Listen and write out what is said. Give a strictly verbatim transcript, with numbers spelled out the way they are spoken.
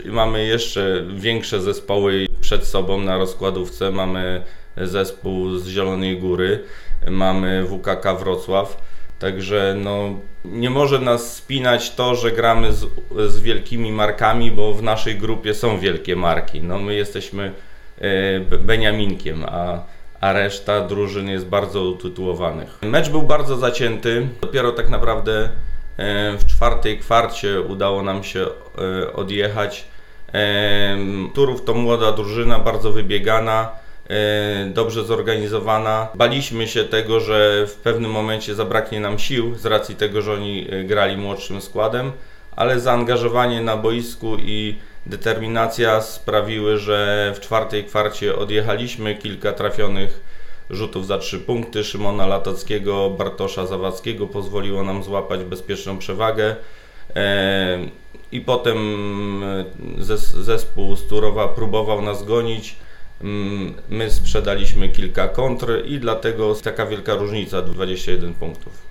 Mamy jeszcze większe zespoły przed sobą na rozkładówce. Mamy zespół z Zielonej Góry, mamy W K K Wrocław. Także no, nie może nas spinać to, że gramy z, z wielkimi markami, bo w naszej grupie są wielkie marki. No, my jesteśmy e, Beniaminkiem, a, a reszta drużyn jest bardzo utytułowanych. Mecz był bardzo zacięty. Dopiero tak naprawdę e, w czwartej kwarcie udało nam się e, odjechać. E, Turów to młoda drużyna, bardzo wybiegana, dobrze zorganizowana. Baliśmy się tego, że w pewnym momencie zabraknie nam sił z racji tego, że oni grali młodszym składem, ale zaangażowanie na boisku i determinacja sprawiły, że w czwartej kwarcie odjechaliśmy. Kilka trafionych rzutów za trzy punkty Szymona Latockiego, Bartosza Zawadzkiego pozwoliło nam złapać bezpieczną przewagę. I potem zespół z Turowa próbował nas gonić. My sprzedaliśmy kilka kontr i dlatego taka wielka różnica, dwadzieścia jeden punktów.